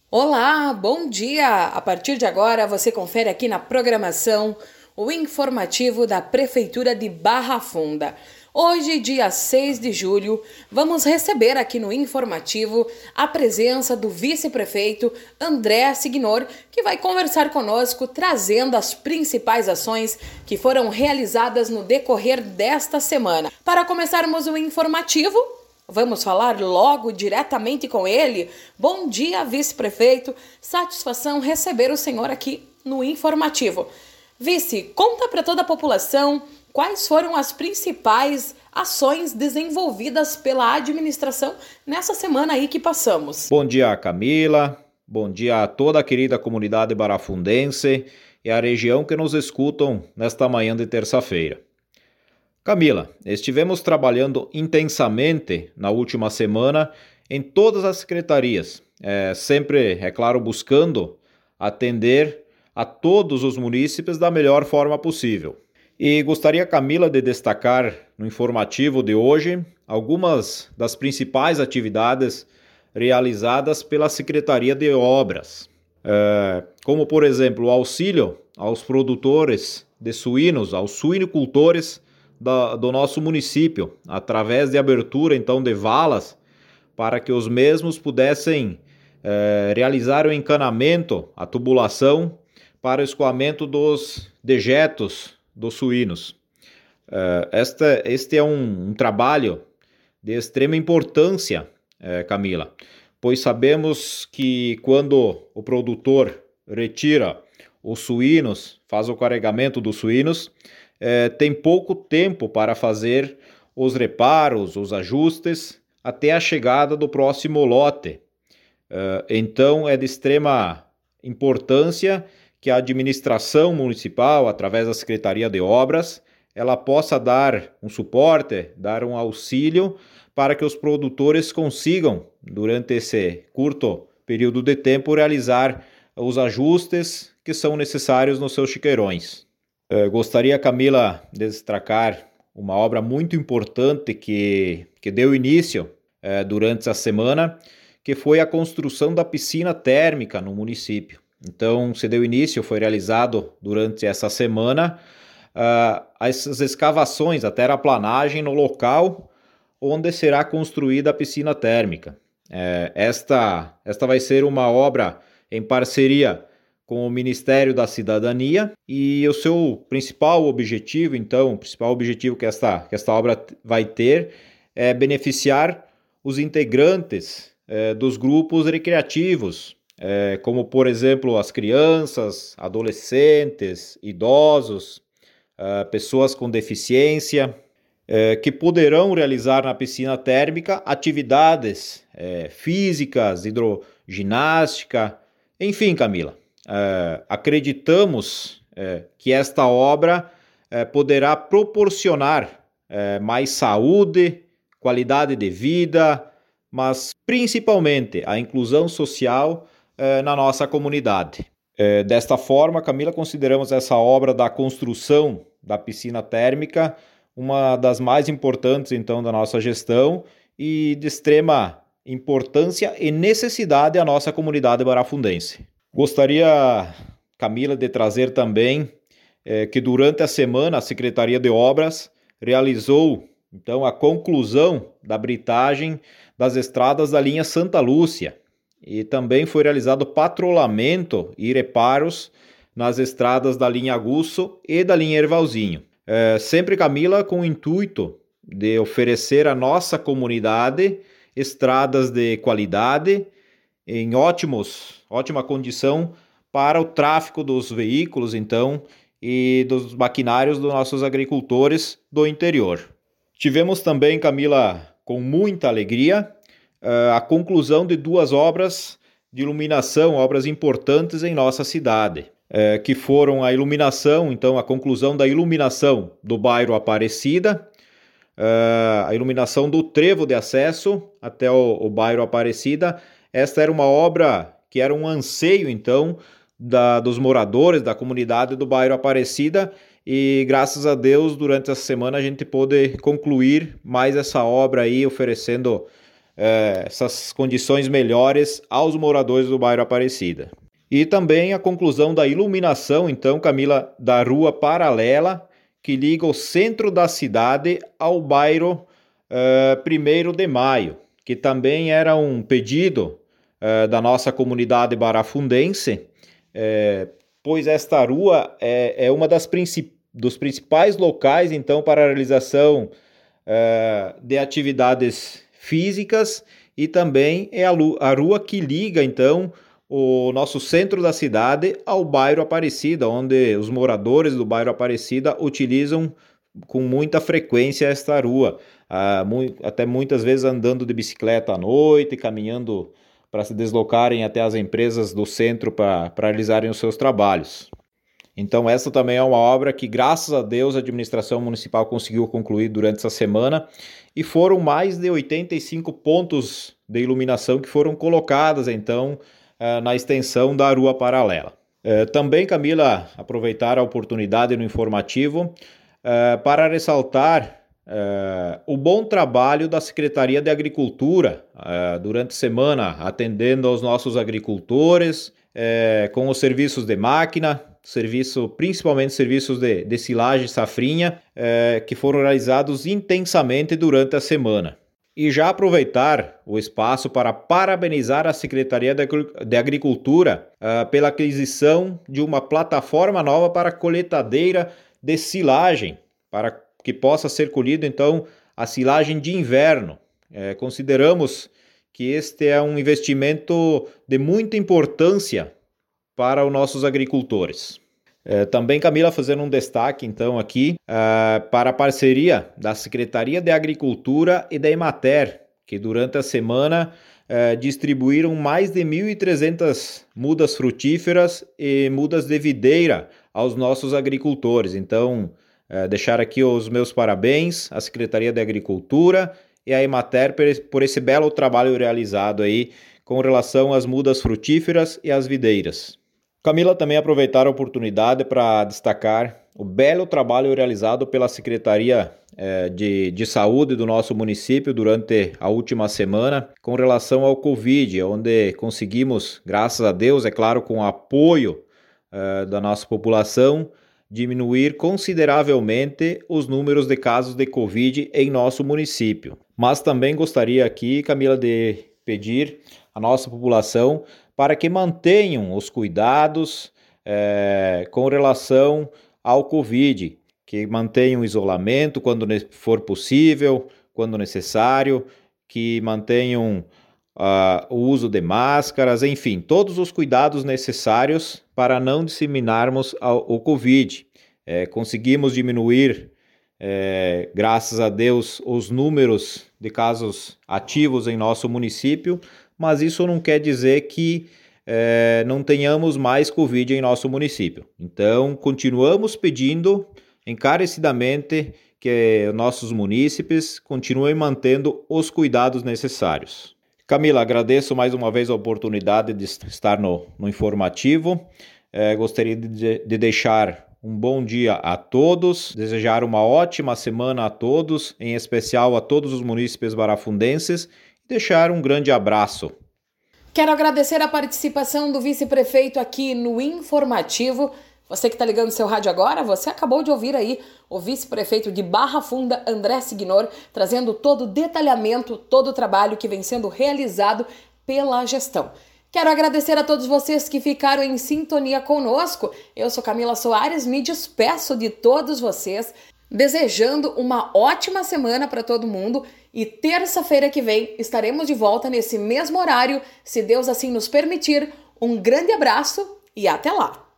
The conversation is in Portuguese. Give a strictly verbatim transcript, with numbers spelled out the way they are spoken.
Olá, bom dia! A partir de agora você confere aqui na programação o informativo da Prefeitura de Barra Funda. Hoje, dia seis de julho, vamos receber aqui no informativo a presença do vice-prefeito André Signor, que vai conversar conosco trazendo as principais ações que foram realizadas no decorrer desta semana. Para começarmos o informativo, vamos falar logo diretamente com ele. Bom dia, vice-prefeito. Satisfação receber o senhor aqui no informativo. Vice, conta para toda a população quais foram as principais ações desenvolvidas pela administração nessa semana aí que passamos. Bom dia, Camila. Bom dia a toda a querida comunidade barafundense e a região que nos escutam nesta manhã de terça-feira. Camila, estivemos trabalhando intensamente na última semana em todas as secretarias, é, sempre, é claro, buscando atender a todos os munícipes da melhor forma possível. E gostaria, Camila, de destacar no informativo de hoje algumas das principais atividades realizadas pela Secretaria de Obras, é, como, por exemplo, o auxílio aos produtores de suínos, aos suinocultores Da, do nosso município, através de abertura então de valas para que os mesmos pudessem eh, realizar o encanamento, a tubulação para o escoamento dos dejetos dos suínos. Eh, esta, este é um, um trabalho de extrema importância, eh, Camila, pois sabemos que quando o produtor retira os suínos, faz o carregamento dos suínos, É, tem pouco tempo para fazer os reparos, os ajustes, até a chegada do próximo lote. É, então, é de extrema importância que a administração municipal, através da Secretaria de Obras, ela possa dar um suporte, dar um auxílio para que os produtores consigam, durante esse curto período de tempo, realizar os ajustes que são necessários nos seus chiqueirões. Uh, gostaria, Camila, de destacar uma obra muito importante que, que deu início uh, durante essa semana, que foi a construção da piscina térmica no município. Então, se deu início, foi realizado durante essa semana uh, as escavações, a terraplanagem no local onde será construída a piscina térmica. Uh, esta, esta vai ser uma obra em parceria com o Ministério da Cidadania, e o seu principal objetivo, então, o principal objetivo que esta, que esta obra vai ter é beneficiar os integrantes é, dos grupos recreativos, é, como, por exemplo, as crianças, adolescentes, idosos, é, pessoas com deficiência, é, que poderão realizar na piscina térmica atividades é, físicas, hidroginástica, enfim, Camila. Uh, acreditamos uh, que esta obra uh, poderá proporcionar uh, mais saúde, qualidade de vida, mas principalmente a inclusão social uh, na nossa comunidade. Uh, desta forma, Camila, consideramos essa obra da construção da piscina térmica uma das mais importantes então da nossa gestão e de extrema importância e necessidade à nossa comunidade barafundense. Gostaria, Camila, de trazer também eh, que durante a semana a Secretaria de Obras realizou então a conclusão da britagem das estradas da linha Santa Lúcia e também foi realizado patrulhamento e reparos nas estradas da linha Aguço e da linha Ervalzinho. Eh, sempre, Camila, com o intuito de oferecer à nossa comunidade estradas de qualidade em ótimos, ótima condição para o tráfego dos veículos, então, e dos maquinários dos nossos agricultores do interior. Tivemos também, Camila, com muita alegria, a conclusão de duas obras de iluminação, obras importantes em nossa cidade, que foram a iluminação, então, a conclusão da iluminação do bairro Aparecida, a iluminação do trevo de acesso até o, o bairro Aparecida. Esta era uma obra que era um anseio, então, da, dos moradores da comunidade do bairro Aparecida e, graças a Deus, durante essa semana a gente pôde concluir mais essa obra aí, oferecendo eh, essas condições melhores aos moradores do bairro Aparecida. E também a conclusão da iluminação, então, Camila, da rua paralela que liga o centro da cidade ao bairro uh, primeiro de maio, que também era um pedido uh, da nossa comunidade barafundense, uh, pois esta rua é, é uma das princip- dos principais locais, então, para a realização uh, de atividades físicas, e também é a, lu- a rua que liga, então, o nosso centro da cidade ao bairro Aparecida, onde os moradores do bairro Aparecida utilizam com muita frequência esta rua, ah, mu- até muitas vezes andando de bicicleta à noite, caminhando para se deslocarem até as empresas do centro para realizarem os seus trabalhos. Então essa também é uma obra que, graças a Deus, a administração municipal conseguiu concluir durante essa semana, e foram mais de oitenta e cinco pontos de iluminação que foram colocadas, então, na extensão da rua paralela. Também, Camila, aproveitar a oportunidade no informativo para ressaltar o bom trabalho da Secretaria de Agricultura durante a semana, atendendo aos nossos agricultores com os serviços de máquina, serviço, principalmente serviços de, de silagem e safrinha, que foram realizados intensamente durante a semana. E já aproveitar o espaço para parabenizar a Secretaria de Agricultura uh, pela aquisição de uma plataforma nova para coletadeira de silagem, para que possa ser colhida, então, a silagem de inverno. É, consideramos que este é um investimento de muita importância para os nossos agricultores. É, também, Camila, fazendo um destaque, então, aqui uh, para a parceria da Secretaria de Agricultura e da Emater, que durante a semana uh, distribuíram mais de mil e trezentas mudas frutíferas e mudas de videira aos nossos agricultores. Então, uh, deixar aqui os meus parabéns à Secretaria de Agricultura e à Emater por esse belo trabalho realizado aí com relação às mudas frutíferas e às videiras. Camila, também aproveitar a oportunidade para destacar o belo trabalho realizado pela Secretaria eh, de, de Saúde do nosso município durante a última semana com relação ao Covid, onde conseguimos, graças a Deus, é claro, com o apoio eh, da nossa população, diminuir consideravelmente os números de casos de Covid em nosso município. Mas também gostaria aqui, Camila, de pedir à nossa população para que mantenham os cuidados é, com relação ao Covid, que mantenham o isolamento quando for possível, quando necessário, que mantenham uh, o uso de máscaras, enfim, todos os cuidados necessários para não disseminarmos o Covid. É, conseguimos diminuir, é, graças a Deus, os números de casos ativos em nosso município, mas isso não quer dizer que é, não tenhamos mais Covid em nosso município. Então, continuamos pedindo encarecidamente que nossos munícipes continuem mantendo os cuidados necessários. Camila, agradeço mais uma vez a oportunidade de estar no, no informativo. É, gostaria de, de deixar um bom dia a todos, desejar uma ótima semana a todos, em especial a todos os munícipes barafundenses, deixar um grande abraço. Quero agradecer a participação do vice-prefeito aqui no informativo. Você que está ligando seu rádio agora, você acabou de ouvir aí o vice-prefeito de Barra Funda, André Signor, trazendo todo o detalhamento, todo o trabalho que vem sendo realizado pela gestão. Quero agradecer a todos vocês que ficaram em sintonia conosco. Eu sou Camila Soares, me despeço de todos vocês, desejando uma ótima semana para todo mundo, e terça-feira que vem estaremos de volta nesse mesmo horário, se Deus assim nos permitir. Um grande abraço e até lá!